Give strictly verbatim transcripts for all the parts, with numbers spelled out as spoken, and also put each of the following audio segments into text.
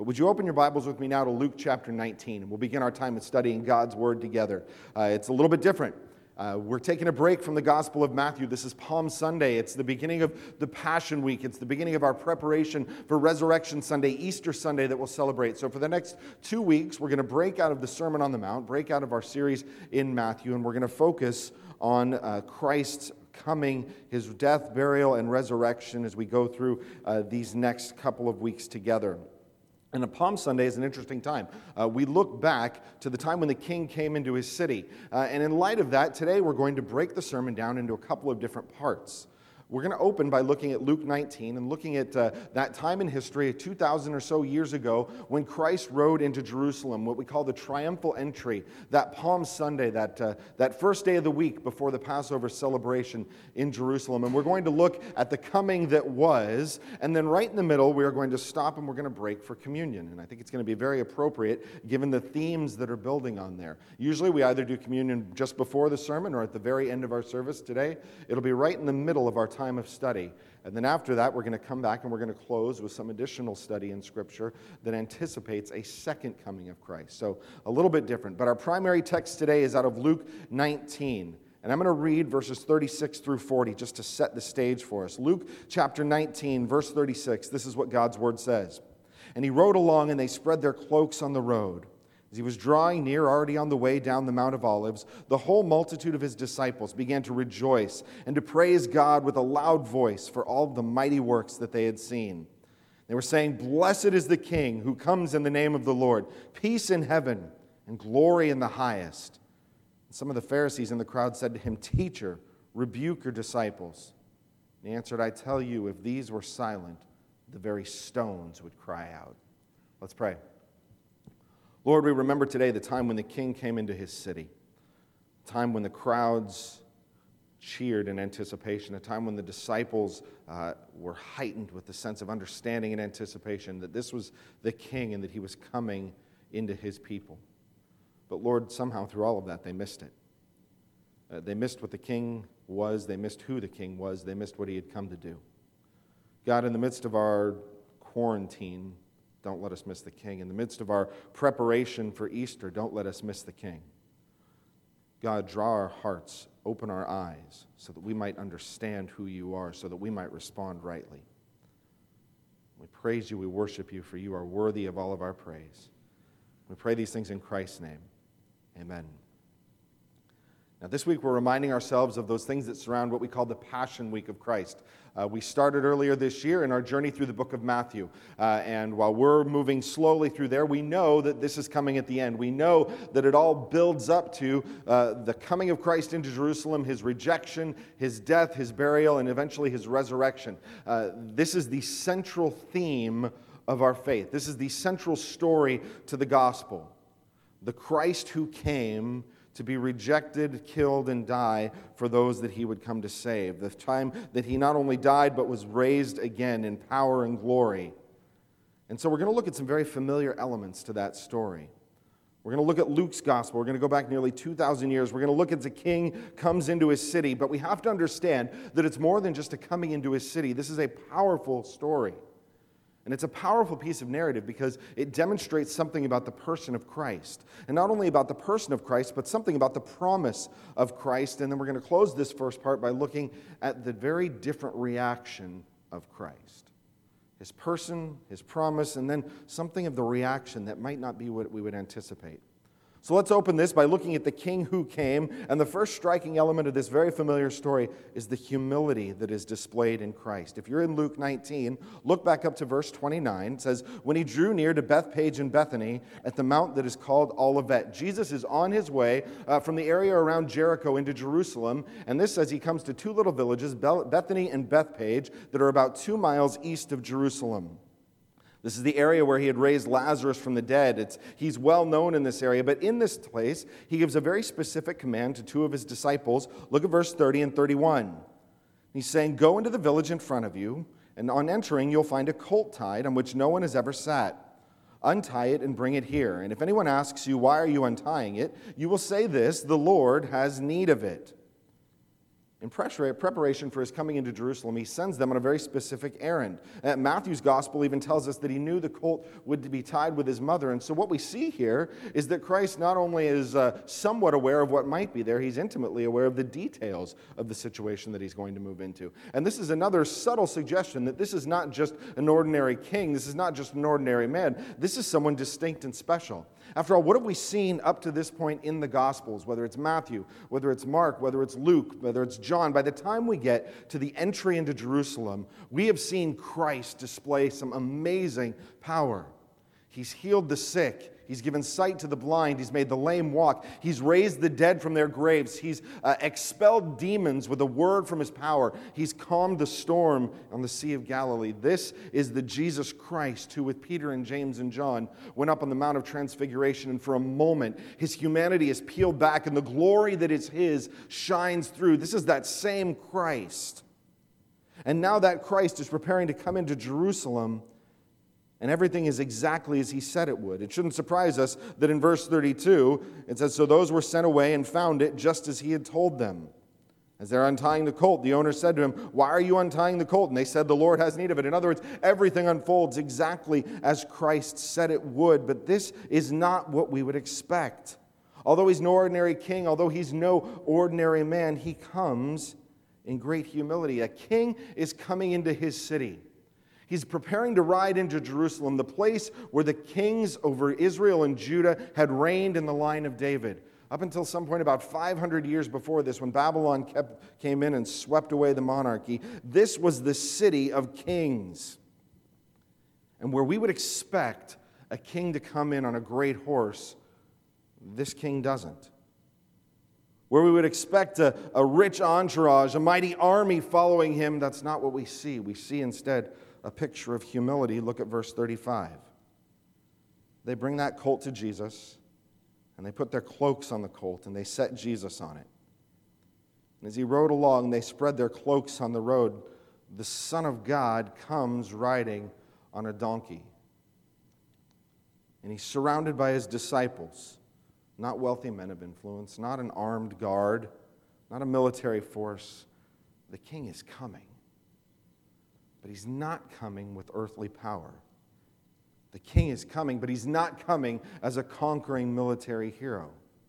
But would you open your Bibles with me now to Luke chapter nineteen, and we'll begin our time of studying God's Word together. Uh, it's a little bit different. Uh, we're taking a break from the Gospel of Matthew. This is Palm Sunday. It's the beginning of the Passion Week. It's the beginning of our preparation for Resurrection Sunday, Easter Sunday that we'll celebrate. So for the next two weeks, we're going to break out of the Sermon on the Mount, break out of our series in Matthew, and we're going to focus on uh, Christ's coming, his death, burial, and resurrection as we go through uh, these next couple of weeks together. And a Palm Sunday is an interesting time. Uh, we look back to the time when the king came into his city. Uh, and in light of that, today we're going to break the sermon down into a couple of different parts. We're going to open by looking at Luke nineteen and looking at uh, that time in history, two thousand or so years ago, when Christ rode into Jerusalem, what we call the triumphal entry, that Palm Sunday, that, uh, that first day of the week before the Passover celebration in Jerusalem. And we're going to look at the coming that was, and then right in the middle, we are going to stop and we're going to break for communion. And I think it's going to be very appropriate given the themes that are building on there. Usually we either do communion just before the sermon or at the very end of our service. Today, it'll be right in the middle of our time time of study. And then after that, we're going to come back and we're going to close with some additional study in Scripture that anticipates a second coming of Christ. So a little bit different. But our primary text today is out of Luke nineteen. And I'm going to read verses thirty-six through forty just to set the stage for us. Luke chapter nineteen, verse thirty-six. This is what God's word says. And he rode along, and they spread their cloaks on the road. As he was drawing near, already on the way down the Mount of Olives, the whole multitude of his disciples began to rejoice and to praise God with a loud voice for all the mighty works that they had seen. They were saying, "Blessed is the King who comes in the name of the Lord, peace in heaven and glory in the highest." And some of the Pharisees in the crowd said to him, "Teacher, rebuke your disciples." And he answered, "I tell you, if these were silent, the very stones would cry out." Let's pray. Lord, we remember today the time when the king came into his city, a time when the crowds cheered in anticipation, a time when the disciples uh, were heightened with the sense of understanding and anticipation that this was the king and that he was coming into his people. But Lord, somehow through all of that, they missed it. Uh, they missed what the king was. They missed who the king was. They missed what he had come to do. God, in the midst of our quarantine, don't let us miss the King. In the midst of our preparation for Easter, don't let us miss the King. God, draw our hearts, open our eyes, so that we might understand who you are, so that we might respond rightly. We praise you, we worship you, for you are worthy of all of our praise. We pray these things in Christ's name. Amen. Now, this week we're reminding ourselves of those things that surround what we call the Passion Week of Christ. Uh, we started earlier this year in our journey through the book of Matthew. Uh, and while we're moving slowly through there, we know that this is coming at the end. We know that it all builds up to uh, the coming of Christ into Jerusalem, his rejection, his death, his burial, and eventually his resurrection. Uh, this is the central theme of our faith. This is the central story to the gospel. The Christ who came to be rejected, killed, and die for those that he would come to save. The time that he not only died, but was raised again in power and glory. And so we're going to look at some very familiar elements to that story. We're going to look at Luke's gospel. We're going to go back nearly two thousand years. We're going to look as the king comes into his city. But we have to understand that it's more than just a coming into his city. This is a powerful story. And it's a powerful piece of narrative because it demonstrates something about the person of Christ. And not only about the person of Christ, but something about the promise of Christ. And then we're going to close this first part by looking at the very different reaction of Christ. His person, his promise, and then something of the reaction that might not be what we would anticipate. So let's open this by looking at the king who came. And the first striking element of this very familiar story is the humility that is displayed in Christ. If you're in Luke nineteen, look back up to verse twenty-nine. It says, "When he drew near to Bethphage and Bethany at the mount that is called Olivet." Jesus is on his way uh, from the area around Jericho into Jerusalem. And this says he comes to two little villages, Bethany and Bethphage, that are about two miles east of Jerusalem. This is the area where he had raised Lazarus from the dead. It's, he's well known in this area, but in this place, he gives a very specific command to two of his disciples. Look at verse thirty and thirty-one. He's saying, "Go into the village in front of you, and on entering you'll find a colt tied on which no one has ever sat. Untie it and bring it here. And if anyone asks you, 'Why are you untying it?' you will say this, 'The Lord has need of it.'" In preparation for his coming into Jerusalem, he sends them on a very specific errand. Uh, Matthew's gospel even tells us that he knew the colt would be tied with his mother. And so what we see here is that Christ not only is uh, somewhat aware of what might be there, he's intimately aware of the details of the situation that he's going to move into. And this is another subtle suggestion that this is not just an ordinary king. This is not just an ordinary man. This is someone distinct and special. After all, what have we seen up to this point in the Gospels, whether it's Matthew, whether it's Mark, whether it's Luke, whether it's John? By the time we get to the entry into Jerusalem, we have seen Christ display some amazing power. He's healed the sick. He's given sight to the blind. He's made the lame walk. He's raised the dead from their graves. He's uh, expelled demons with a word from his power. He's calmed the storm on the Sea of Galilee. This is the Jesus Christ who, with Peter and James and John, went up on the Mount of Transfiguration, and for a moment, his humanity is peeled back, and the glory that is his shines through. This is that same Christ. And now that Christ is preparing to come into Jerusalem, and everything is exactly as he said it would. It shouldn't surprise us that in verse thirty-two, it says, "So those were sent away and found it just as he had told them. As they're untying the colt, the owner said to him, 'Why are you untying the colt?' And they said, 'The Lord has need of it.'" In other words, everything unfolds exactly as Christ said it would. But this is not what we would expect. Although he's no ordinary king, although he's no ordinary man, he comes in great humility. A king is coming into his city. He's preparing to ride into Jerusalem, the place where the kings over Israel and Judah had reigned in the line of David. Up until some point about five hundred years before this, when Babylon kept, came in and swept away the monarchy, this was the city of kings. And where we would expect a king to come in on a great horse, this king doesn't. Where we would expect a, a rich entourage, a mighty army following him, that's not what we see. We see instead a picture of humility. Look at verse thirty-five. They bring that colt to Jesus, and they put their cloaks on the colt, and they set Jesus on it. And as he rode along, they spread their cloaks on the road. The Son of God comes riding on a donkey. And he's surrounded by his disciples, not wealthy men of influence, not an armed guard, not a military force. The king is coming. But he's not coming with earthly power. The king is coming, but he's not coming as a conquering military hero.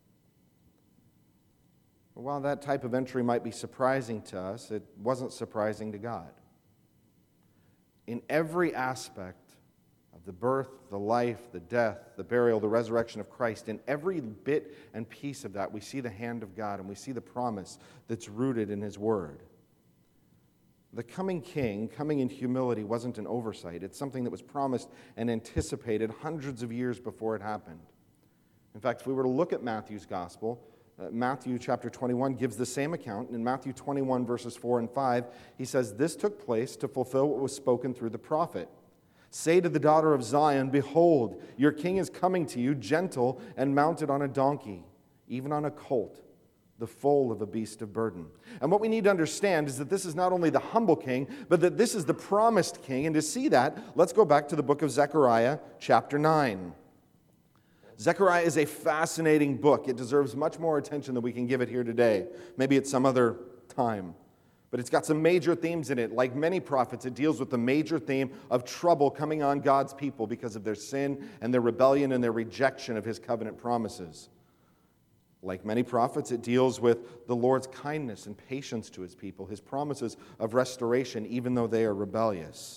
While that type of entry might be surprising to us, it wasn't surprising to God. In every aspect of the birth, the life, the death, the burial, the resurrection of Christ, in every bit and piece of that, we see the hand of God and we see the promise that's rooted in his word. The coming king, coming in humility, wasn't an oversight. It's something that was promised and anticipated hundreds of years before it happened. In fact, if we were to look at Matthew's gospel, uh, Matthew chapter twenty-one gives the same account. In Matthew twenty-one, verses four and five, he says, "This took place to fulfill what was spoken through the prophet. Say to the daughter of Zion, 'Behold, your king is coming to you, gentle and mounted on a donkey, even on a colt, the foal of a beast of burden.'" And what we need to understand is that this is not only the humble king, but that this is the promised king. And to see that, let's go back to the book of Zechariah, chapter nine. Zechariah is a fascinating book. It deserves much more attention than we can give it here today, maybe at some other time. But it's got some major themes in it. Like many prophets, it deals with the major theme of trouble coming on God's people because of their sin and their rebellion and their rejection of his covenant promises. Like many prophets, it deals with the Lord's kindness and patience to his people, his promises of restoration, even though they are rebellious.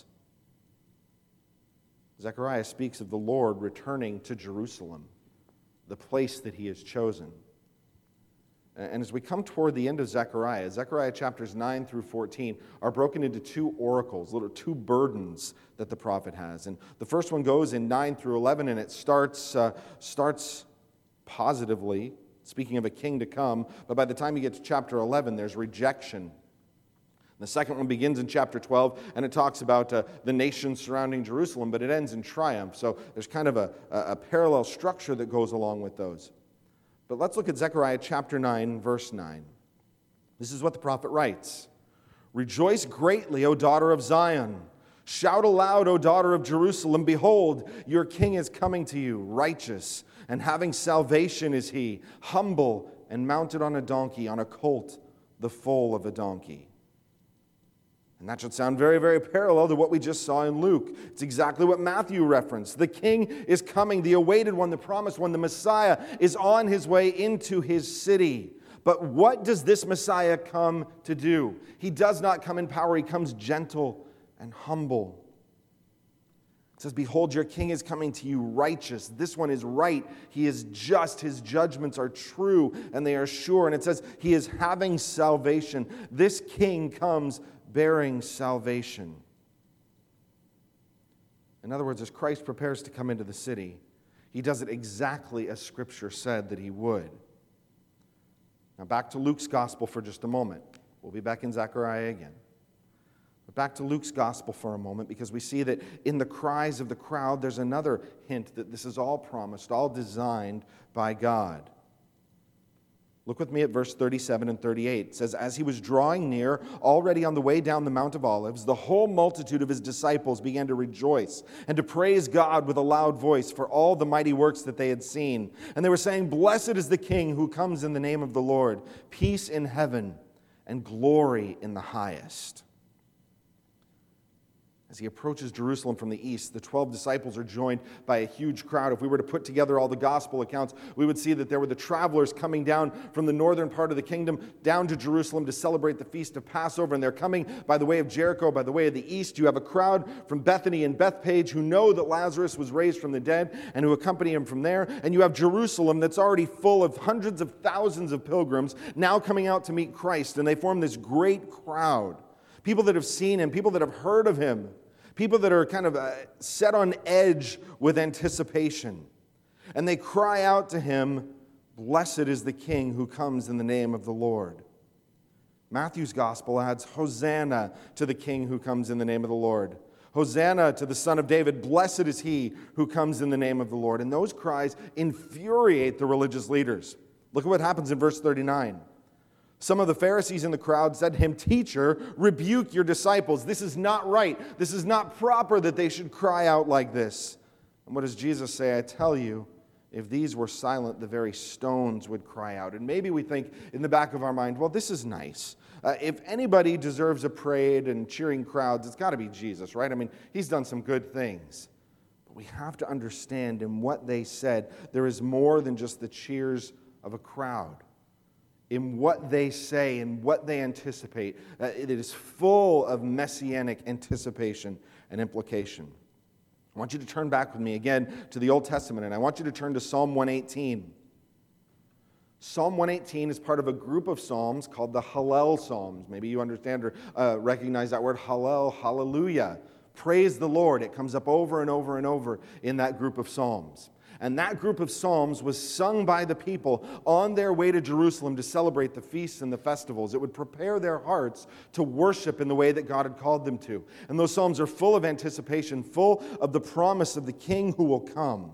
Zechariah speaks of the Lord returning to Jerusalem, the place that he has chosen. And as we come toward the end of Zechariah, Zechariah chapters nine through fourteen are broken into two oracles, little two burdens that the prophet has. And the first one goes in nine through eleven, and it starts, uh, starts positively, speaking of a king to come, but by the time you get to chapter eleven, there's rejection. The second one begins in chapter twelve, and it talks about uh, the nations surrounding Jerusalem, but it ends in triumph. So there's kind of a, a parallel structure that goes along with those. But let's look at Zechariah chapter nine, verse nine. This is what the prophet writes. "Rejoice greatly, O daughter of Zion. Shout aloud, O daughter of Jerusalem. Behold, your king is coming to you, righteous, and having salvation is he, humble and mounted on a donkey, on a colt, the foal of a donkey. And that should sound very, very parallel to what we just saw in Luke. It's exactly what Matthew referenced. The king is coming, the awaited one, the promised one, the Messiah is on his way into his city. But what does this Messiah come to do? He does not come in power, he comes gentle and humble. It says, behold, your king is coming to you righteous. This one is right. He is just. His judgments are true and they are sure. And it says he is having salvation. This king comes bearing salvation. In other words, as Christ prepares to come into the city, he does it exactly as Scripture said that he would. Now back to Luke's gospel for just a moment. We'll be back in Zechariah again. But back to Luke's gospel for a moment, because we see that in the cries of the crowd, there's another hint that this is all promised, all designed by God. Look with me at verse thirty-seven and thirty-eight. It says, as he was drawing near, already on the way down the Mount of Olives, the whole multitude of his disciples began to rejoice and to praise God with a loud voice for all the mighty works that they had seen. And they were saying, blessed is the King who comes in the name of the Lord, peace in heaven and glory in the highest. As he approaches Jerusalem from the east, the twelve disciples are joined by a huge crowd. If we were to put together all the gospel accounts, we would see that there were the travelers coming down from the northern part of the kingdom down to Jerusalem to celebrate the feast of Passover. And they're coming by the way of Jericho, by the way of the east. You have a crowd from Bethany and Bethpage who know that Lazarus was raised from the dead and who accompany him from there. And you have Jerusalem that's already full of hundreds of thousands of pilgrims now coming out to meet Christ. And they form this great crowd. People that have seen him, people that have heard of him. People that are kind of uh, set on edge with anticipation. And they cry out to him, blessed is the King who comes in the name of the Lord. Matthew's gospel adds, Hosanna to the King who comes in the name of the Lord. Hosanna to the Son of David. Blessed is he who comes in the name of the Lord. And those cries infuriate the religious leaders. Look at what happens in verse thirty-nine. Some of the Pharisees in the crowd said to him, teacher, rebuke your disciples. This is not right. This is not proper that they should cry out like this. And what does Jesus say? I tell you, if these were silent, the very stones would cry out. And maybe we think in the back of our mind, well, this is nice. Uh, if anybody deserves a parade and cheering crowds, it's got to be Jesus, right? I mean, he's done some good things. But we have to understand in what they said, there is more than just the cheers of a crowd. In what they say and what they anticipate, uh, it is full of messianic anticipation and implication. I want you to turn back with me again to the Old Testament, and I want you to turn to Psalm one eighteen. Psalm one eighteen is part of a group of psalms called the Hallel Psalms. Maybe you understand or uh, recognize that word, Hallel, hallelujah. Praise the Lord. It comes up over and over and over in that group of psalms. And that group of psalms was sung by the people on their way to Jerusalem to celebrate the feasts and the festivals. It would prepare their hearts to worship in the way that God had called them to. And those psalms are full of anticipation, full of the promise of the King who will come.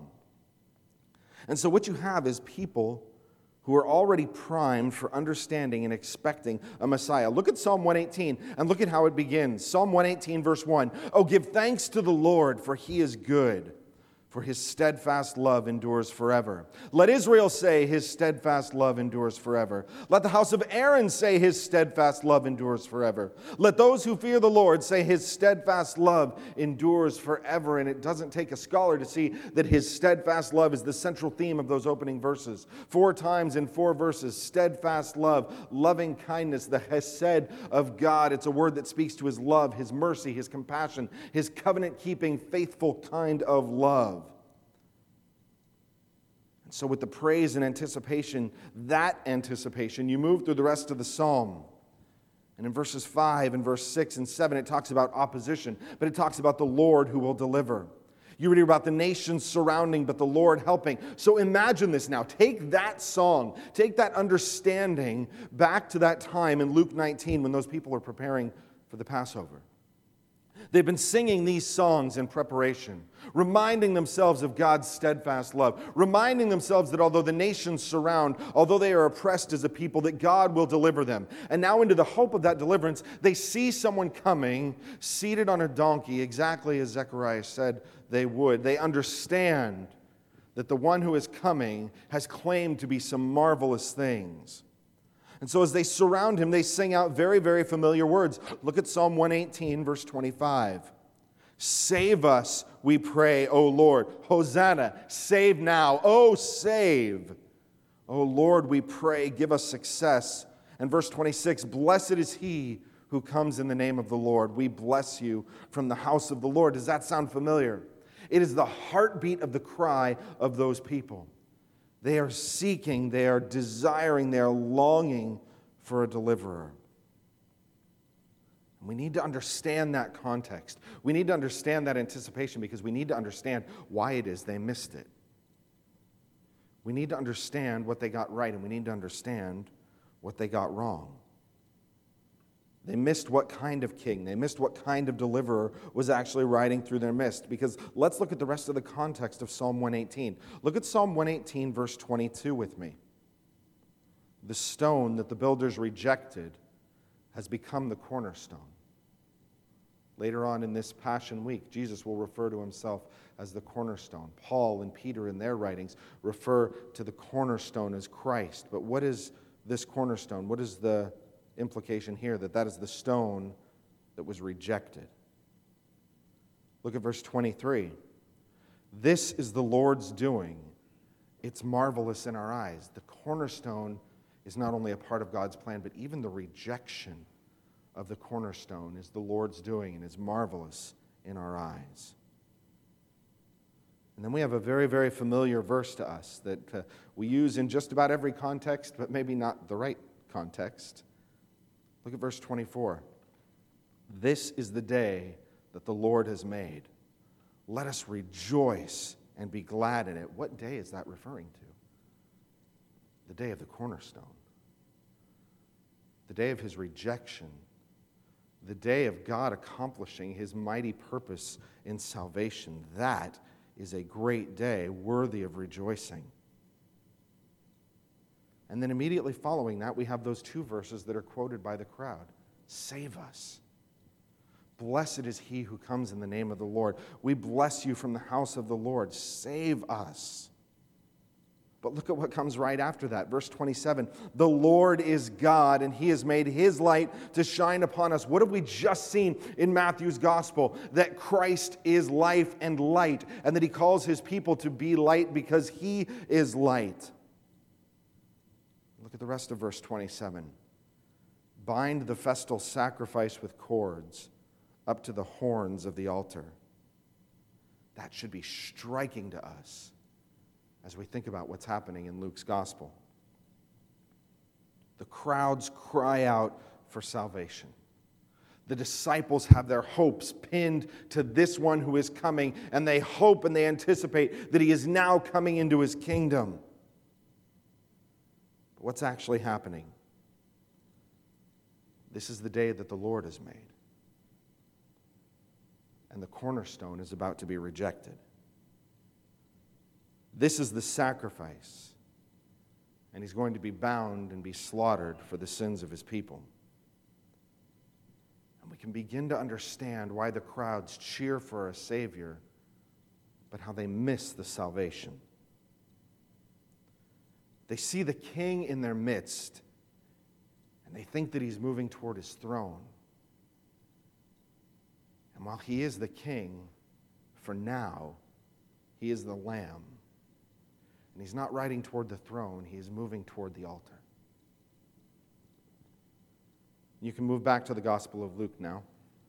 And so what you have is people who are already primed for understanding and expecting a Messiah. Look at Psalm one eighteen and look at how it begins. Psalm one eighteen verse one. Oh, give thanks to the Lord, for he is good. For his steadfast love endures forever. Let Israel say his steadfast love endures forever. Let the house of Aaron say his steadfast love endures forever. Let those who fear the Lord say his steadfast love endures forever. And it doesn't take a scholar to see that his steadfast love is the central theme of those opening verses. Four times in four verses, steadfast love, loving kindness, the hesed of God. It's a word that speaks to his love, his mercy, his compassion, his covenant-keeping, faithful kind of love. So with the praise and anticipation, that anticipation, you move through the rest of the psalm. And in verses five and verse six and seven, it talks about opposition, but it talks about the Lord who will deliver. You read about the nations surrounding, but the Lord helping. So imagine this now. Take that song, take that understanding back to that time in Luke nineteen when those people are preparing for the Passover. They've been singing these songs in preparation, reminding themselves of God's steadfast love, reminding themselves that although the nations surround, although they are oppressed as a people, that God will deliver them. And now into the hope of that deliverance, they see someone coming, seated on a donkey, exactly as Zechariah said they would. They understand that the one who is coming has claimed to be some marvelous things. And so as they surround him, they sing out very, very familiar words. Look at Psalm one eighteen, verse twenty-five. Save us, we pray, O Lord. Hosanna, save now. Oh, save. O Lord, we pray, give us success. And verse twenty-six, blessed is he who comes in the name of the Lord. We bless you from the house of the Lord. Does that sound familiar? It is the heartbeat of the cry of those people. They are seeking, they are desiring, they are longing for a deliverer. And we need to understand that context. We need to understand that anticipation because we need to understand why it is they missed it. We need to understand what they got right, and we need to understand what they got wrong. They missed what kind of king, they missed what kind of deliverer was actually riding through their midst. Because let's look at the rest of the context of Psalm one eighteen. Look at Psalm one eighteen, verse twenty-two with me. The stone that the builders rejected has become the cornerstone. Later on in this Passion Week, Jesus will refer to himself as the cornerstone. Paul and Peter in their writings refer to the cornerstone as Christ. But what is this cornerstone? What is the implication here? That that is the stone that was rejected. Look at verse twenty-three. This is the Lord's doing. It's marvelous in our eyes. The cornerstone is not only a part of God's plan, but even the rejection of the cornerstone is the Lord's doing and is marvelous in our eyes. And then we have a very, very familiar verse to us that uh, we use in just about every context, but maybe not the right context. Look at verse twenty-four. This is the day that the Lord has made. Let us rejoice and be glad in it. What day is that referring to? The day of the cornerstone. The day of his rejection. The day of God accomplishing his mighty purpose in salvation. That is a great day worthy of rejoicing. And then immediately following that, we have those two verses that are quoted by the crowd. Save us. Blessed is he who comes in the name of the Lord. We bless you from the house of the Lord. Save us. But look at what comes right after that. Verse twenty-seven. The Lord is God, and he has made his light to shine upon us. What have we just seen in Matthew's gospel? That Christ is life and light, and that he calls his people to be light because he is light. Look at the rest of verse twenty-seven. Bind the festal sacrifice with cords up to the horns of the altar. That should be striking to us as we think about what's happening in Luke's gospel. The crowds cry out for salvation. The disciples have their hopes pinned to this one who is coming, and they hope and they anticipate that he is now coming into his kingdom. But what's actually happening? This is the day that the Lord has made. And the cornerstone is about to be rejected. This is the sacrifice, and he's going to be bound and be slaughtered for the sins of his people. And we can begin to understand why the crowds cheer for a Savior, but how they miss the salvation. They see the King in their midst, and they think that he's moving toward his throne. And while he is the King, for now, he is the Lamb. And he's not riding toward the throne, he is moving toward the altar. You can move back to the Gospel of Luke now.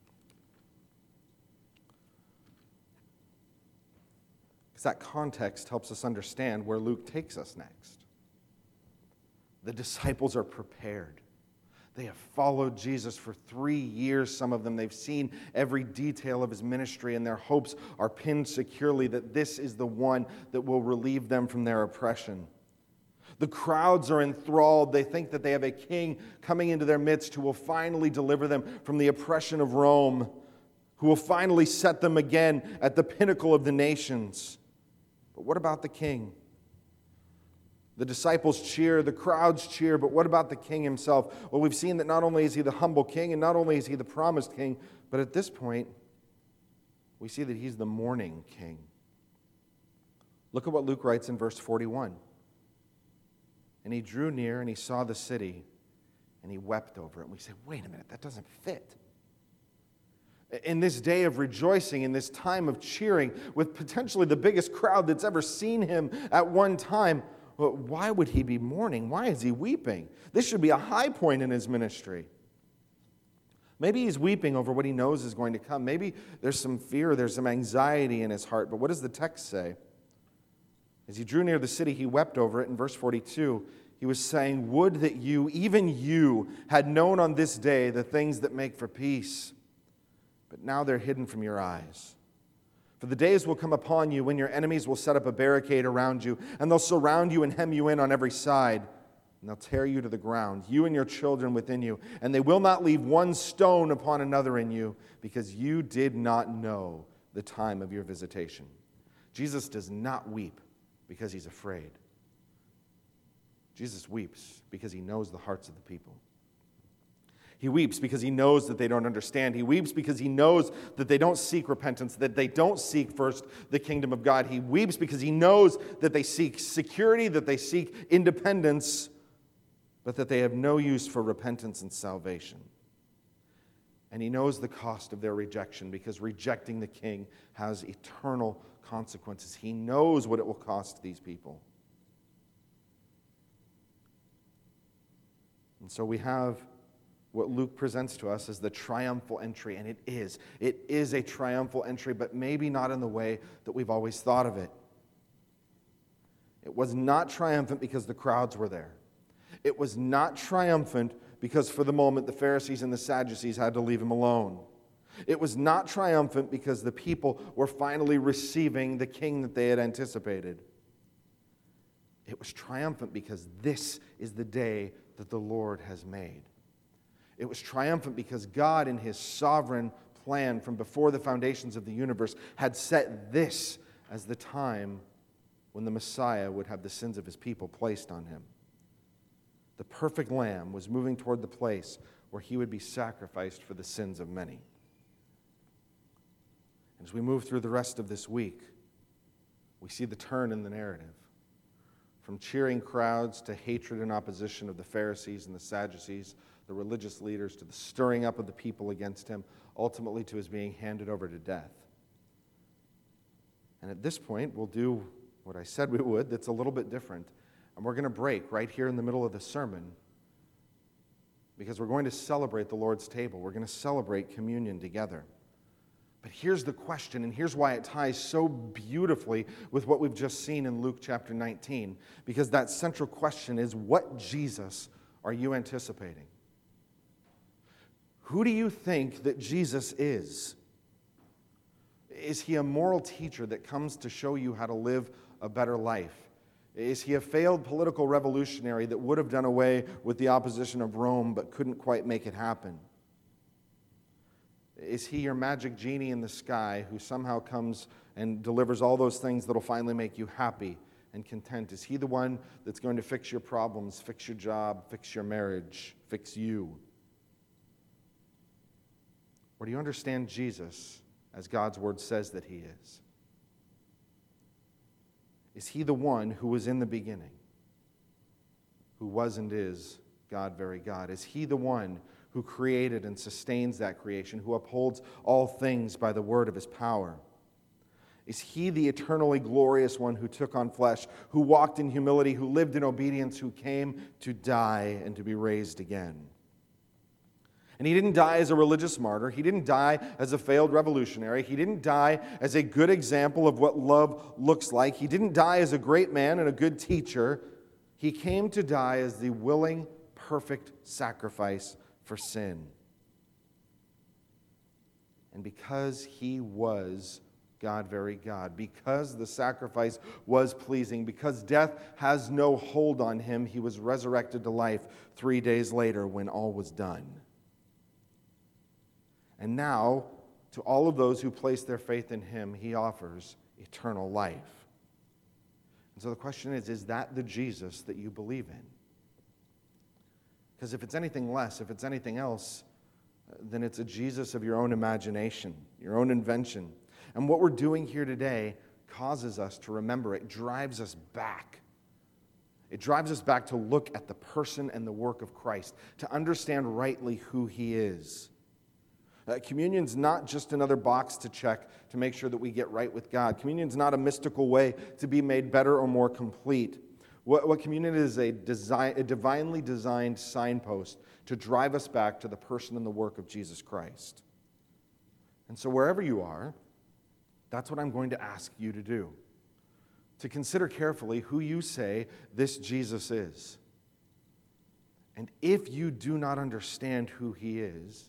Because that context helps us understand where Luke takes us next. The disciples are prepared. They have followed Jesus for three years, some of them. They've seen every detail of his ministry, and their hopes are pinned securely that this is the one that will relieve them from their oppression. The crowds are enthralled. They think that they have a king coming into their midst who will finally deliver them from the oppression of Rome, who will finally set them again at the pinnacle of the nations. But what about the king? The disciples cheer, the crowds cheer, but what about the king himself? Well, we've seen that not only is he the humble king, and not only is he the promised king, but at this point, we see that he's the mourning king. Look at what Luke writes in verse forty-one. And he drew near, and he saw the city, and he wept over it. And we say, wait a minute, that doesn't fit. In this day of rejoicing, in this time of cheering, with potentially the biggest crowd that's ever seen him at one time, why would he be mourning? Why is he weeping? This should be a high point in his ministry. Maybe he's weeping over what he knows is going to come. Maybe there's some fear, there's some anxiety in his heart. But what does the text say? As he drew near the city, he wept over it. In verse forty-two, he was saying, would that you, even you, had known on this day the things that make for peace. But now they're hidden from your eyes. For the days will come upon you when your enemies will set up a barricade around you, and they'll surround you and hem you in on every side. And they'll tear you to the ground, you and your children within you, and they will not leave one stone upon another in you, because you did not know the time of your visitation. Jesus does not weep because he's afraid. Jesus weeps because he knows the hearts of the people. He weeps because he knows that they don't understand. He weeps because he knows that they don't seek repentance, that they don't seek first the kingdom of God. He weeps because he knows that they seek security, that they seek independence, but that they have no use for repentance and salvation. And he knows the cost of their rejection, because rejecting the king has eternal consequences. He knows what it will cost these people. And so we have what Luke presents to us as the triumphal entry, and it is. It is a triumphal entry, but maybe not in the way that we've always thought of it. It was not triumphant because the crowds were there. It was not triumphant because for the moment the Pharisees and the Sadducees had to leave him alone. It was not triumphant because the people were finally receiving the king that they had anticipated. It was triumphant because this is the day that the Lord has made. It was triumphant because God, in his sovereign plan from before the foundations of the universe, had set this as the time when the Messiah would have the sins of his people placed on him. The perfect Lamb was moving toward the place where he would be sacrificed for the sins of many. As we move through the rest of this week, we see the turn in the narrative. From cheering crowds to hatred and opposition of the Pharisees and the Sadducees, the religious leaders, to the stirring up of the people against him, ultimately to his being handed over to death. And at this point, we'll do what I said we would, that's a little bit different. And we're going to break right here in the middle of the sermon, because we're going to celebrate the Lord's table. We're going to celebrate communion together. But here's the question, and here's why it ties so beautifully with what we've just seen in Luke chapter nineteen, because that central question is, what Jesus are you anticipating? Who do you think that Jesus is? Is he a moral teacher that comes to show you how to live a better life? Is he a failed political revolutionary that would have done away with the opposition of Rome but couldn't quite make it happen? Is he your magic genie in the sky who somehow comes and delivers all those things that will finally make you happy and content? Is he the one that's going to fix your problems, fix your job, fix your marriage, fix you? Or do you understand Jesus as God's word says that he is? Is he the one who was in the beginning, who was and is God, very God? Is he the one who created and sustains that creation, who upholds all things by the word of his power? Is he the eternally glorious one who took on flesh, who walked in humility, who lived in obedience, who came to die and to be raised again? And he didn't die as a religious martyr. He didn't die as a failed revolutionary. He didn't die as a good example of what love looks like. He didn't die as a great man and a good teacher. He came to die as the willing, perfect sacrifice for sin. And because he was God, very God, because the sacrifice was pleasing, because death has no hold on him, he was resurrected to life three days later when all was done. And now, to all of those who place their faith in him, he offers eternal life. And so the question is, is that the Jesus that you believe in? Because if it's anything less, if it's anything else, then it's a Jesus of your own imagination, your own invention. And what we're doing here today causes us to remember it, drives us back. It drives us back to look at the person and the work of Christ, to understand rightly who he is. Uh, communion's not just another box to check to make sure that we get right with God. Communion's not a mystical way to be made better or more complete. What, what communion is a, design, a divinely designed signpost to drive us back to the person and the work of Jesus Christ. And so wherever you are, that's what I'm going to ask you to do. To consider carefully who you say this Jesus is. And if you do not understand who he is,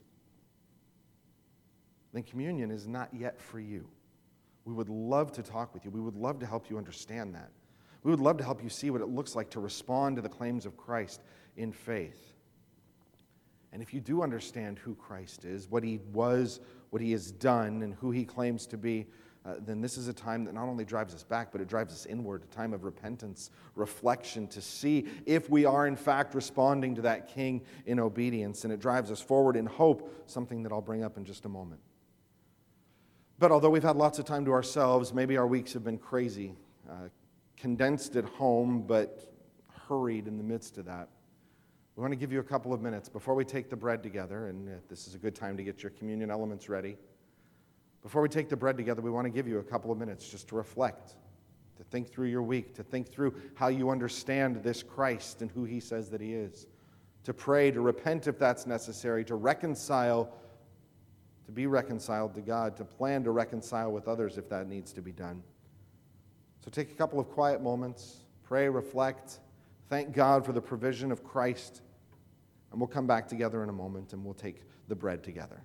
then communion is not yet for you. We would love to talk with you. We would love to help you understand that. We would love to help you see what it looks like to respond to the claims of Christ in faith. And if you do understand who Christ is, what he was, what he has done, and who he claims to be, uh, then this is a time that not only drives us back, but it drives us inward, a time of repentance, reflection, to see if we are in fact responding to that King in obedience. And it drives us forward in hope, something that I'll bring up in just a moment. But although we've had lots of time to ourselves, maybe our weeks have been crazy, uh, condensed at home, but hurried in the midst of that. We want to give you a couple of minutes before we take the bread together, and this is a good time to get your communion elements ready. Before we take the bread together, we want to give you a couple of minutes just to reflect, to think through your week, to think through how you understand this Christ and who he says that he is, to pray, to repent if that's necessary, to reconcile, to be reconciled to God, to plan to reconcile with others if that needs to be done. So take a couple of quiet moments, pray, reflect, thank God for the provision of Christ, and we'll come back together in a moment and we'll take the bread together.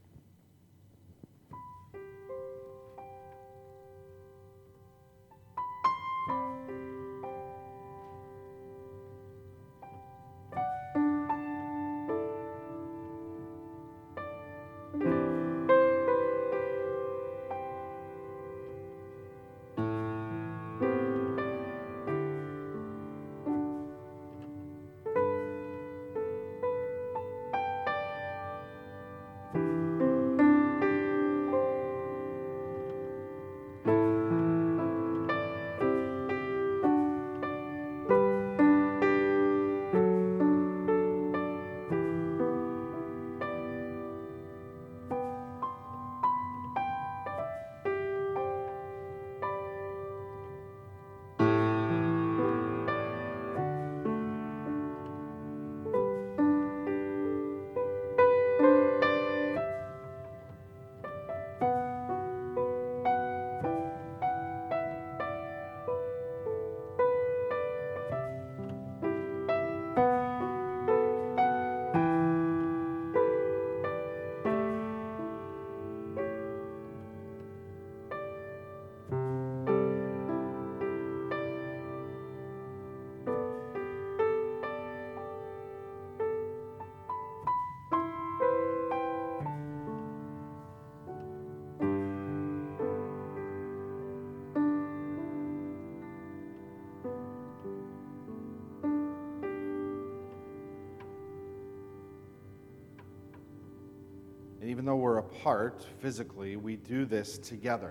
And even though we're apart physically, we do this together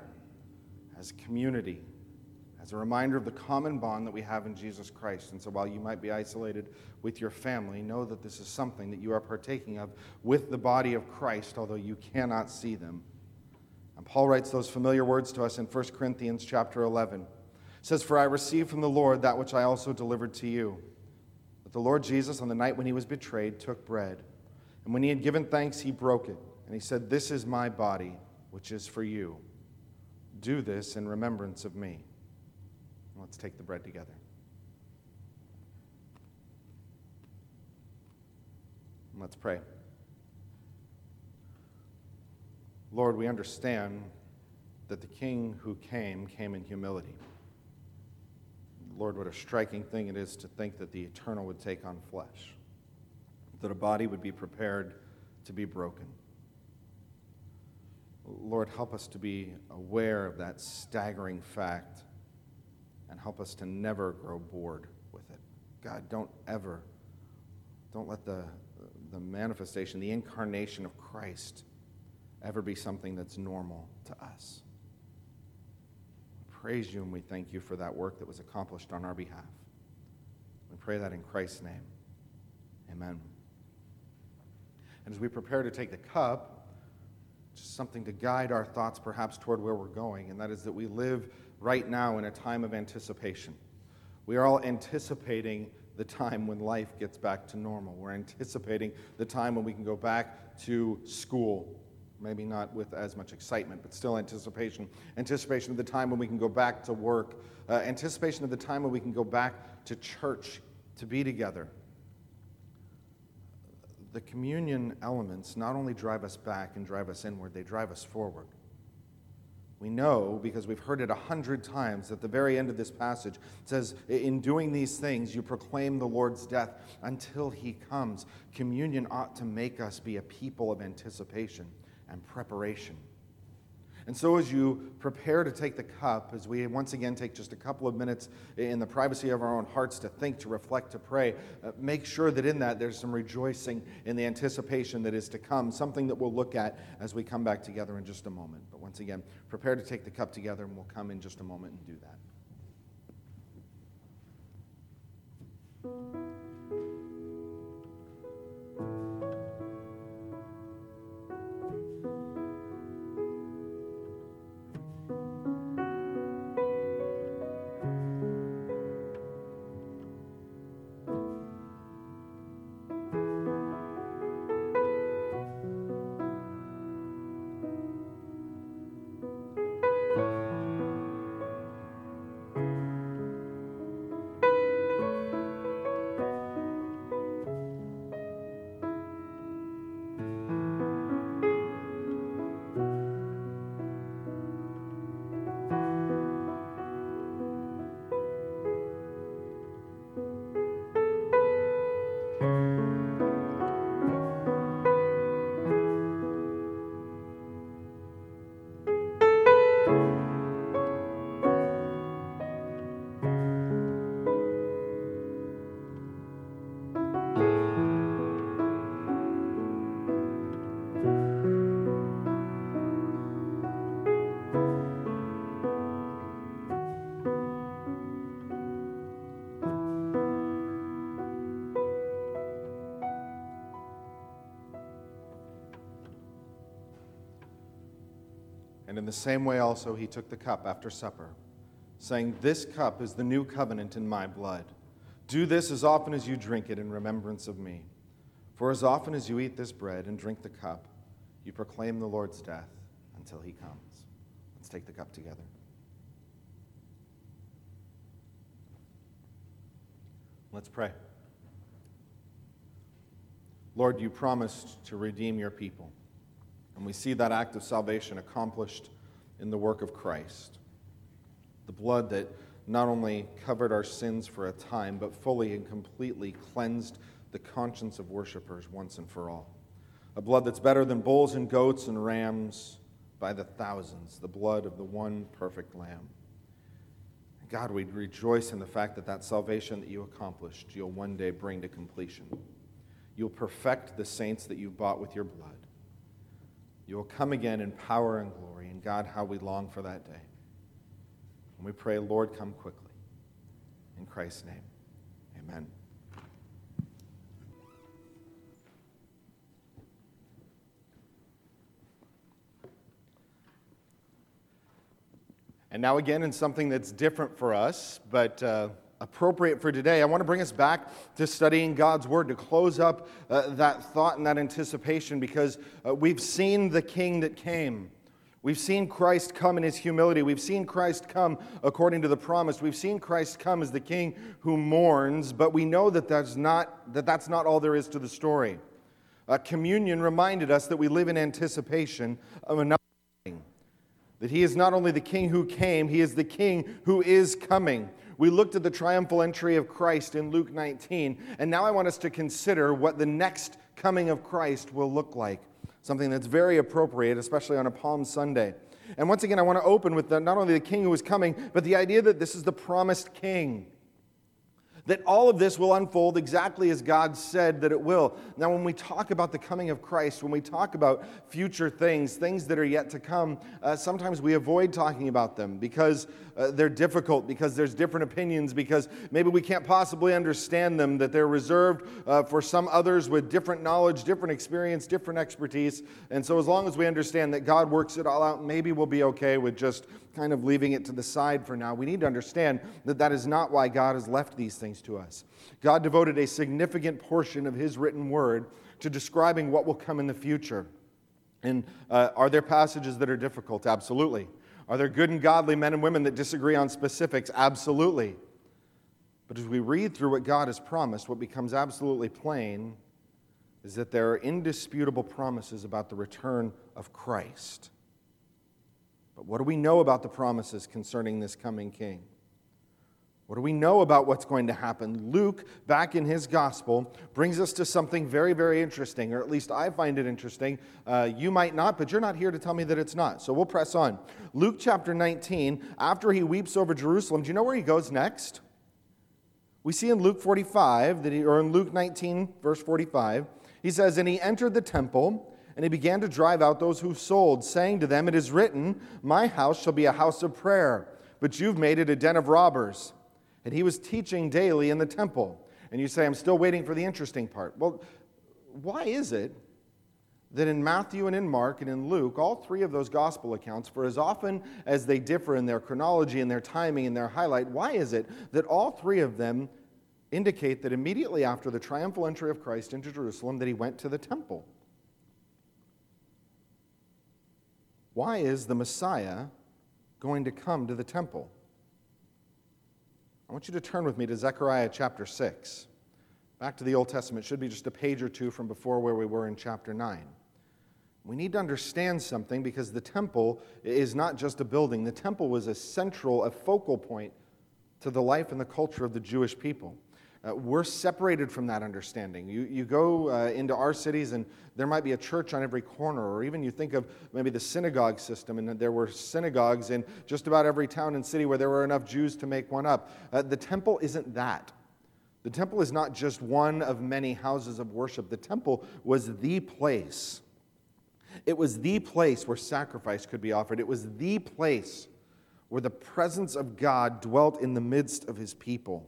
as a community, as a reminder of the common bond that we have in Jesus Christ. And so while you might be isolated with your family, know that this is something that you are partaking of with the body of Christ, although you cannot see them. And Paul writes those familiar words to us in First Corinthians chapter eleven. It says, "For I received from the Lord that which I also delivered to you, that the Lord Jesus, on the night when he was betrayed, took bread. And when he had given thanks, he broke it. And he said, 'This is my body, which is for you. Do this in remembrance of me.'" Let's take the bread together. And let's pray. Lord, we understand that the King who came, came in humility. Lord, what a striking thing it is to think that the eternal would take on flesh, that a body would be prepared to be broken. Lord, help us to be aware of that staggering fact and help us to never grow bored with it. God, don't ever, don't let the, the manifestation, the incarnation of Christ ever be something that's normal to us. We praise you and we thank you for that work that was accomplished on our behalf. We pray that in Christ's name. Amen. And as we prepare to take the cup, just something to guide our thoughts perhaps toward where we're going, and that is that we live right now in a time of anticipation. We are all anticipating the time when life gets back to normal. We're anticipating the time when we can go back to school. Maybe not with as much excitement, but still anticipation. Anticipation of the time when we can go back to work. Uh, anticipation of the time when we can go back to church to be together. The communion elements not only drive us back and drive us inward, they drive us forward. We know, because we've heard it a hundred times, at the very end of this passage, it says, in doing these things, you proclaim the Lord's death until he comes. Communion ought to make us be a people of anticipation and preparation. And so as you prepare to take the cup, as we once again take just a couple of minutes in the privacy of our own hearts to think, to reflect, to pray, uh, make sure that in that there's some rejoicing in the anticipation that is to come, something that we'll look at as we come back together in just a moment. But once again, prepare to take the cup together, and we'll come in just a moment and do that. And in the same way also he took the cup after supper, saying, "This cup is the new covenant in my blood. Do this as often as you drink it in remembrance of me. For as often as you eat this bread and drink the cup, you proclaim the Lord's death until he comes." Let's take the cup together. Let's pray. Lord, you promised to redeem your people. And we see that act of salvation accomplished in the work of Christ. The blood that not only covered our sins for a time, but fully and completely cleansed the conscience of worshipers once and for all. A blood that's better than bulls and goats and rams by the thousands, the blood of the one perfect Lamb. God, we rejoice in the fact that that salvation that you accomplished, you'll one day bring to completion. You'll perfect the saints that you've bought with your blood. You will come again in power and glory. And God, how we long for that day. And we pray, Lord, come quickly. In Christ's name, amen. And now again, in something that's different for us, but uh, appropriate for today, I want to bring us back to studying God's Word, to close up uh, that thought and that anticipation, because uh, we've seen the King that came. We've seen Christ come in his humility. We've seen Christ come according to the promise. We've seen Christ come as the King who mourns, but we know that that's not, that that's not all there is to the story. Uh, communion reminded us that we live in anticipation of another King. That he is not only the King who came, he is the King who is coming. We looked at the triumphal entry of Christ in Luke nineteen, and now I want us to consider what the next coming of Christ will look like. Something that's very appropriate, especially on a Palm Sunday. And once again, I want to open with the, not only the King who is coming, but the idea that this is the promised King. That all of this will unfold exactly as God said that it will. Now, when we talk about the coming of Christ, when we talk about future things, things that are yet to come, uh, sometimes we avoid talking about them because uh, they're difficult, because there's different opinions, because maybe we can't possibly understand them, that they're reserved uh, for some others with different knowledge, different experience, different expertise. And so as long as we understand that God works it all out, maybe we'll be okay with just kind of leaving it to the side for now. We need to understand that that is not why God has left these things to us. God devoted a significant portion of His written word to describing what will come in the future. And uh, are there passages that are difficult? Absolutely. Are there good and godly men and women that disagree on specifics? Absolutely. But as we read through what God has promised, what becomes absolutely plain is that there are indisputable promises about the return of Christ. But what do we know about the promises concerning this coming king? What do we know about what's going to happen? Luke, back in his gospel, brings us to something very, very interesting, or at least I find it interesting. Uh, you might not, but you're not here to tell me that it's not. So we'll press on. Luke chapter nineteen, after he weeps over Jerusalem, do you know where he goes next? We see in Luke forty-five, that he, or in Luke nineteen, verse forty-five, he says, "And he entered the temple, and he began to drive out those who sold, saying to them, 'It is written, my house shall be a house of prayer, but you've made it a den of robbers.' And he was teaching daily in the temple." And you say, I'm still waiting for the interesting part. Well, why is it that in Matthew and in Mark and in Luke, all three of those gospel accounts, for as often as they differ in their chronology and their timing and their highlight, why is it that all three of them indicate that immediately after the triumphal entry of Christ into Jerusalem, that he went to the temple? Why is the Messiah going to come to the temple? I want you to turn with me to Zechariah chapter six. Back to the Old Testament. It should be just a page or two from before where we were in chapter nine. We need to understand something because the temple is not just a building. The temple was a central, a focal point to the life and the culture of the Jewish people. Uh, we're separated from that understanding. You, you go uh, into our cities and there might be a church on every corner, or even you think of maybe the synagogue system, and there were synagogues in just about every town and city where there were enough Jews to make one up. Uh, the temple isn't that. The temple is not just one of many houses of worship. The temple was the place. It was the place where sacrifice could be offered. It was the place where the presence of God dwelt in the midst of his people.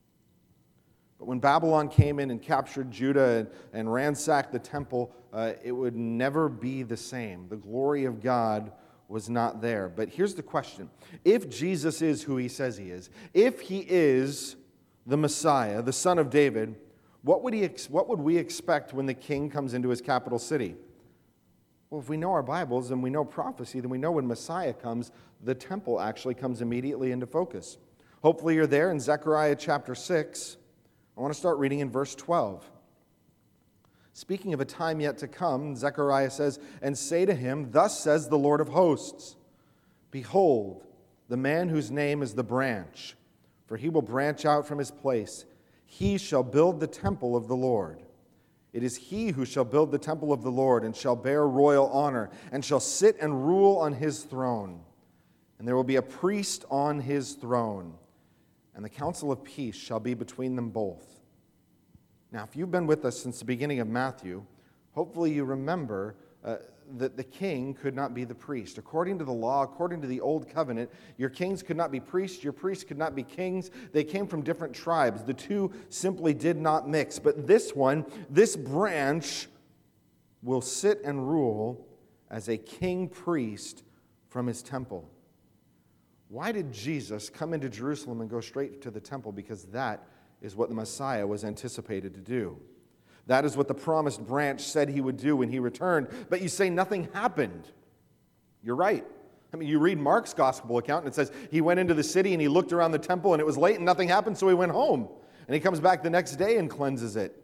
But when Babylon came in and captured Judah and, and ransacked the temple, uh, it would never be the same. The glory of God was not there. But here's the question. If Jesus is who he says he is, if he is the Messiah, the Son of David, what would, he ex- what would we expect when the king comes into his capital city? Well, if we know our Bibles and we know prophecy, then we know when Messiah comes, the temple actually comes immediately into focus. Hopefully you're there in Zechariah chapter six. I want to start reading in verse twelve. Speaking of a time yet to come, Zechariah says, "And say to him, thus says the Lord of hosts, behold, the man whose name is the branch, for he will branch out from his place. He shall build the temple of the Lord. It is he who shall build the temple of the Lord, and shall bear royal honor, and shall sit and rule on his throne. And there will be a priest on his throne, and the counsel of peace shall be between them both." Now, if you've been with us since the beginning of Matthew, hopefully you remember uh, that the king could not be the priest. According to the law, according to the old covenant, your kings could not be priests, your priests could not be kings. They came from different tribes. The two simply did not mix. But this one, this branch, will sit and rule as a king priest from his temple. Why did Jesus come into Jerusalem and go straight to the temple? Because that is what the Messiah was anticipated to do. That is what the promised branch said he would do when he returned. But you say nothing happened. You're right. I mean, you read Mark's gospel account and it says he went into the city and he looked around the temple and it was late and nothing happened, so he went home. And he comes back the next day and cleanses it.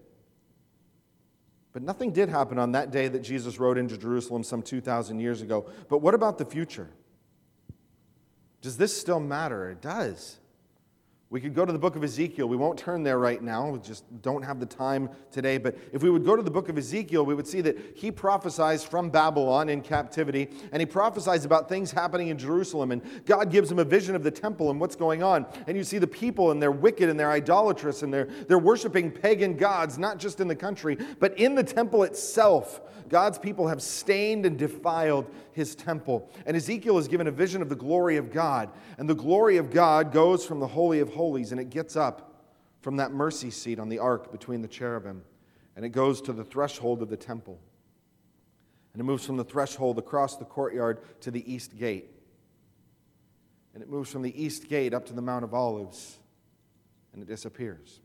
But nothing did happen on that day that Jesus rode into Jerusalem some two thousand years ago. But what about the future? Does this still matter? It does. We could go to the book of Ezekiel. We won't turn there right now. We just don't have the time today. But if we would go to the book of Ezekiel, we would see that he prophesies from Babylon in captivity, and he prophesies about things happening in Jerusalem. And God gives him a vision of the temple and what's going on. And you see the people, and they're wicked, and they're idolatrous, and they're, they're worshiping pagan gods, not just in the country, but in the temple itself. God's people have stained and defiled his temple. And Ezekiel is given a vision of the glory of God. And the glory of God goes from the Holy of Holies, and it gets up from that mercy seat on the ark between the cherubim. And it goes to the threshold of the temple. And it moves from the threshold across the courtyard to the east gate. And it moves from the east gate up to the Mount of Olives. And it disappears.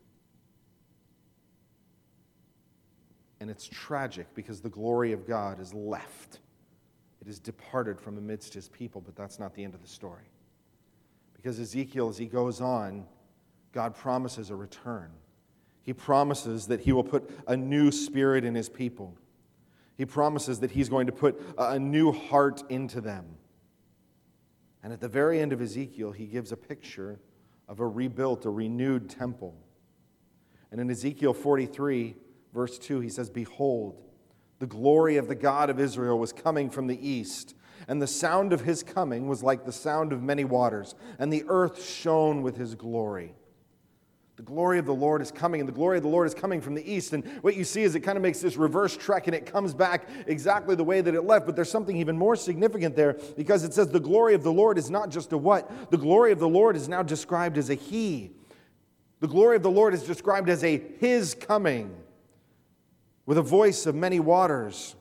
And it's tragic because the glory of God is left. It is departed from amidst his people, but that's not the end of the story. Because Ezekiel, as he goes on, God promises a return. He promises that he will put a new spirit in his people. He promises that he's going to put a new heart into them. And at the very end of Ezekiel, he gives a picture of a rebuilt, a renewed temple. And in Ezekiel forty-three, verse two, he says, "Behold, the glory of the God of Israel was coming from the east, and the sound of his coming was like the sound of many waters, and the earth shone with his glory." The glory of the Lord is coming, and the glory of the Lord is coming from the east. And what you see is it kind of makes this reverse trek, and it comes back exactly the way that it left. But there's something even more significant there, because it says the glory of the Lord is not just a what. The glory of the Lord is now described as a he. The glory of the Lord is described as a his coming, with a voice of many waters.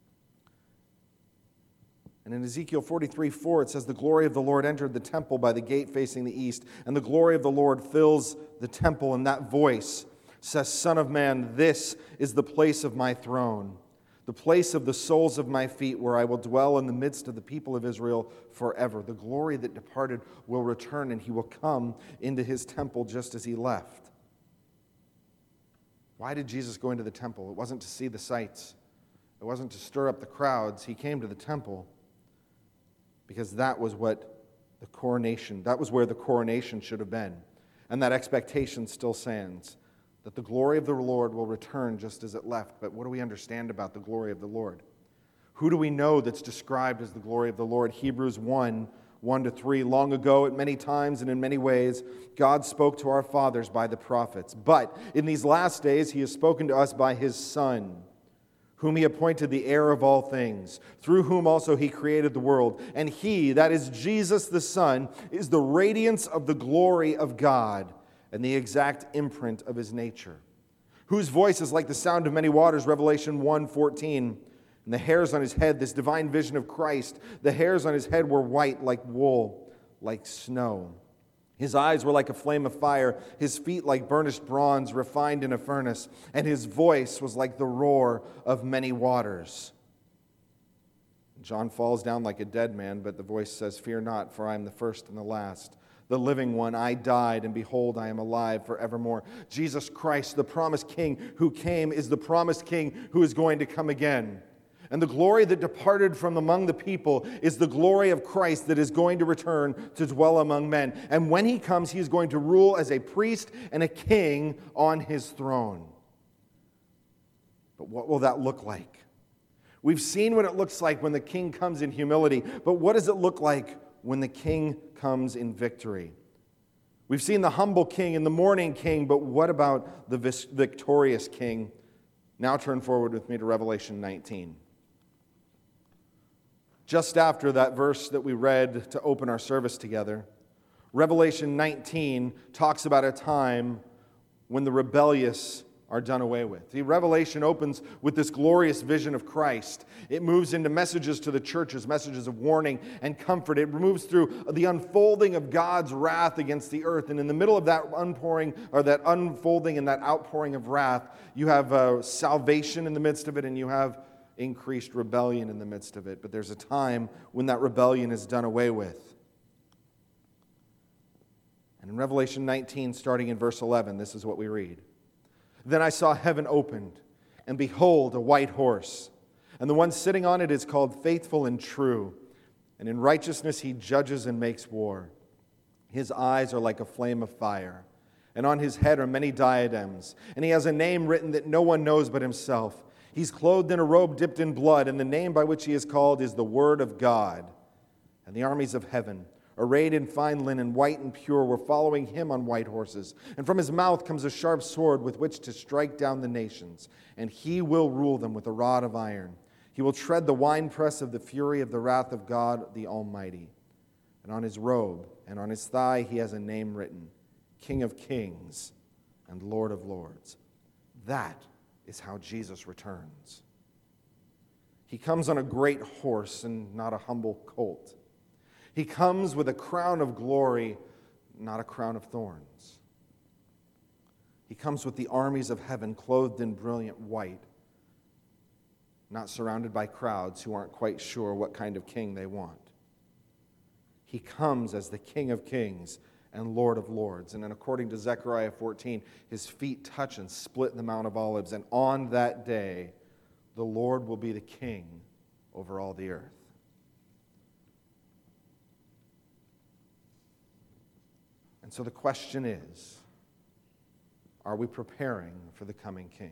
And in Ezekiel forty-three four, it says, "The glory of the Lord entered the temple by the gate facing the east, and the glory of the Lord fills the temple." And that voice says, "Son of man, this is the place of my throne, the place of the soles of my feet, where I will dwell in the midst of the people of Israel forever." The glory that departed will return, and he will come into his temple just as he left. Why did Jesus go into the temple? It wasn't to see the sights. It wasn't to stir up the crowds. He came to the temple because that was what the coronation, that was where the coronation should have been. And that expectation still stands, that the glory of the Lord will return just as it left. But what do we understand about the glory of the Lord? Who do we know that's described as the glory of the Lord? Hebrews one, one to three. "Long ago, at many times and in many ways, God spoke to our fathers by the prophets. But in these last days, he has spoken to us by his Son, whom he appointed the heir of all things, through whom also he created the world. And he," that is Jesus the Son, "is the radiance of the glory of God and the exact imprint of his nature, whose voice is like the sound of many waters," Revelation one fourteen. "And the hairs on his head," this divine vision of Christ, "the hairs on his head were white like wool, like snow. His eyes were like a flame of fire, his feet like burnished bronze refined in a furnace, and his voice was like the roar of many waters." John falls down like a dead man, but the voice says, "Fear not, for I am the first and the last, the living one. I died, and behold, I am alive forevermore." Jesus Christ, the promised King who came, is the promised King who is going to come again. And the glory that departed from among the people is the glory of Christ that is going to return to dwell among men. And when he comes, he is going to rule as a priest and a king on his throne. But what will that look like? We've seen what it looks like when the king comes in humility, but what does it look like when the king comes in victory? We've seen the humble king and the mourning king, but what about the victorious king? Now turn forward with me to Revelation nineteen. Just after that verse that we read to open our service together, Revelation nineteen talks about a time when the rebellious are done away with. The Revelation opens with this glorious vision of Christ. It moves into messages to the churches, messages of warning and comfort. It moves through the unfolding of God's wrath against the earth. And in the middle of that unpouring, or that unfolding and that outpouring of wrath, you have uh, salvation in the midst of it, and you have increased rebellion in the midst of it. But there's a time when that rebellion is done away with. And in Revelation nineteen, starting in verse eleven, this is what we read. "Then I saw heaven opened, and behold, a white horse. And the one sitting on it is called Faithful and True, and in righteousness he judges and makes war. His eyes are like a flame of fire, and on his head are many diadems, and he has a name written that no one knows but himself. He's clothed in a robe dipped in blood, and the name by which he is called is the Word of God. And the armies of heaven, arrayed in fine linen, white and pure, were following him on white horses. And from his mouth comes a sharp sword with which to strike down the nations, and he will rule them with a rod of iron. He will tread the winepress of the fury of the wrath of God the Almighty. And on his robe and on his thigh he has a name written, King of Kings and Lord of Lords. That is how Jesus returns. He comes on a great horse and not a humble colt. He comes with a crown of glory, not a crown of thorns. He comes with the armies of heaven clothed in brilliant white, not surrounded by crowds who aren't quite sure what kind of king they want. He comes as the King of Kings and Lord of Lords. And then according to Zechariah fourteen, his feet touch and split the Mount of Olives. And on that day, the Lord will be the king over all the earth. And so the question is, are we preparing for the coming king?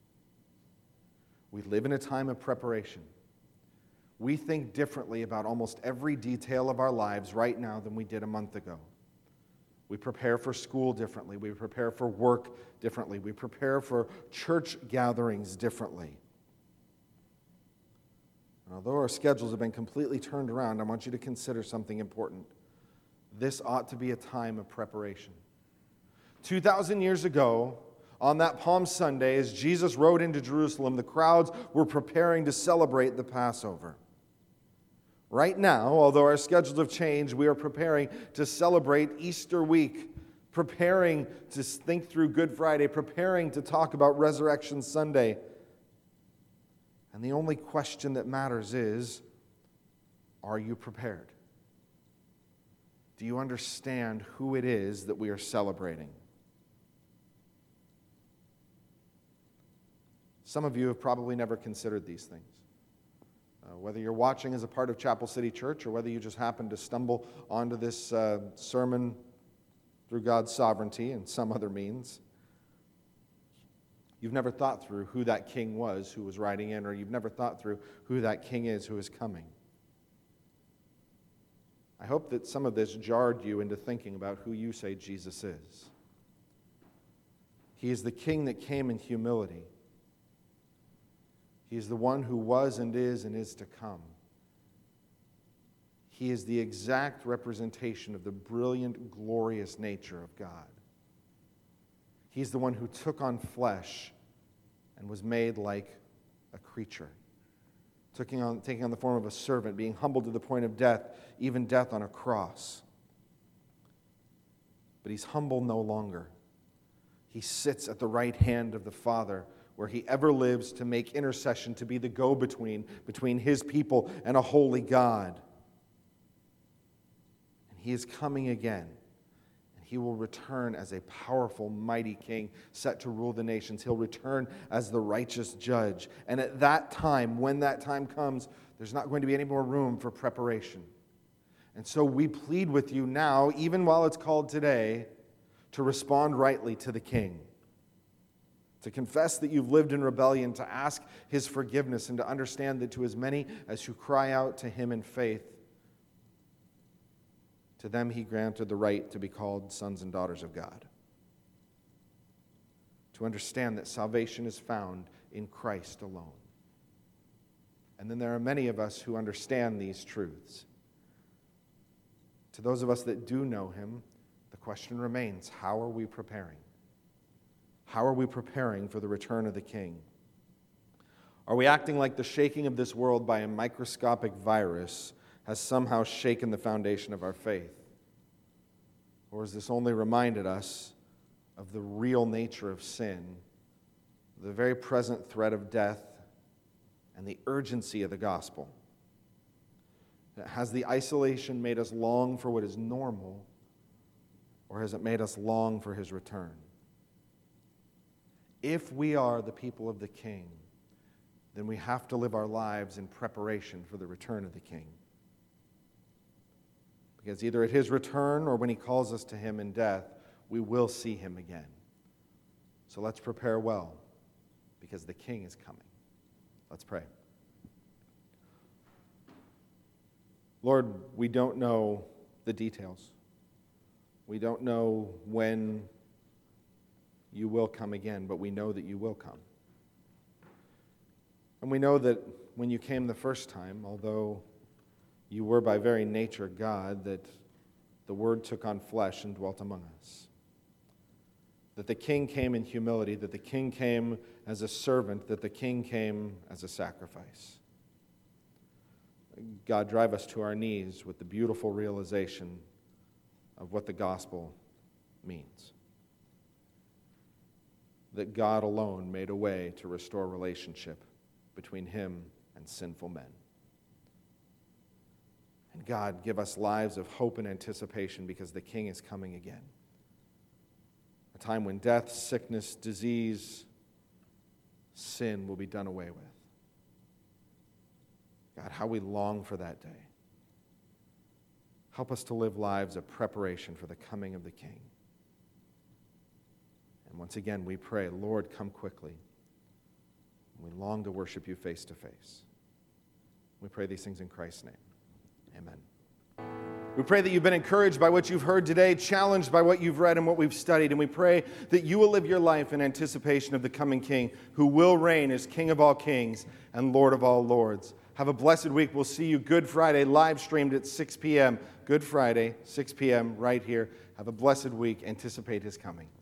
We live in a time of preparation. We think differently about almost every detail of our lives right now than we did a month ago. We prepare for school differently. We prepare for work differently. We prepare for church gatherings differently. And although our schedules have been completely turned around, I want you to consider something important. This ought to be a time of preparation. two thousand years ago, on that Palm Sunday, as Jesus rode into Jerusalem, the crowds were preparing to celebrate the Passover. Right now, although our schedules have changed, we are preparing to celebrate Easter week, preparing to think through Good Friday, preparing to talk about Resurrection Sunday. And the only question that matters is, are you prepared? Do you understand who it is that we are celebrating? Some of you have probably never considered these things. Uh, whether you're watching as a part of Chapel City Church or whether you just happen to stumble onto this uh, sermon through God's sovereignty and some other means, you've never thought through who that king was who was riding in, or you've never thought through who that king is who is coming. I hope that some of this jarred you into thinking about who you say Jesus is. He is the king that came in humility. He is the one who was and is and is to come. He is the exact representation of the brilliant, glorious nature of God. He's the one who took on flesh and was made like a creature, taking on, taking on the form of a servant, being humbled to the point of death, even death on a cross. But he's humble no longer. He sits at the right hand of the Father, where he ever lives to make intercession, to be the go-between between his people and a holy God. And he is coming again. And he will return as a powerful, mighty king set to rule the nations. He'll return as the righteous judge. And at that time, when that time comes, there's not going to be any more room for preparation. And so we plead with you now, even while it's called today, to respond rightly to the king. To confess that you've lived in rebellion, to ask his forgiveness, and to understand that to as many as who cry out to him in faith, to them he granted the right to be called sons and daughters of God. To understand that salvation is found in Christ alone. And then there are many of us who understand these truths. To those of us that do know him, the question remains, how are we preparing? How are we preparing for the return of the King? Are we acting like the shaking of this world by a microscopic virus has somehow shaken the foundation of our faith? Or has this only reminded us of the real nature of sin, the very present threat of death, and the urgency of the gospel? Has the isolation made us long for what is normal, or has it made us long for his return? If we are the people of the King, then we have to live our lives in preparation for the return of the King. Because either at his return or when he calls us to him in death, we will see him again. So let's prepare well, because the King is coming. Let's pray. Lord, we don't know the details. We don't know when you will come again, but we know that you will come. And we know that when you came the first time, although you were by very nature God, that the Word took on flesh and dwelt among us. That the King came in humility, that the King came as a servant, that the King came as a sacrifice. God, drive us to our knees with the beautiful realization of what the gospel means. That God alone made a way to restore relationship between him and sinful men. And God, give us lives of hope and anticipation, because the King is coming again. A time when death, sickness, disease, sin will be done away with. God, how we long for that day. Help us to live lives of preparation for the coming of the King. And once again, we pray, Lord, come quickly. We long to worship you face to face. We pray these things in Christ's name. Amen. We pray that you've been encouraged by what you've heard today, challenged by what you've read and what we've studied, and we pray that you will live your life in anticipation of the coming King, who will reign as King of all kings and Lord of all lords. Have a blessed week. We'll see you Good Friday, live streamed at six p.m. Good Friday, six p.m. right here. Have a blessed week. Anticipate his coming.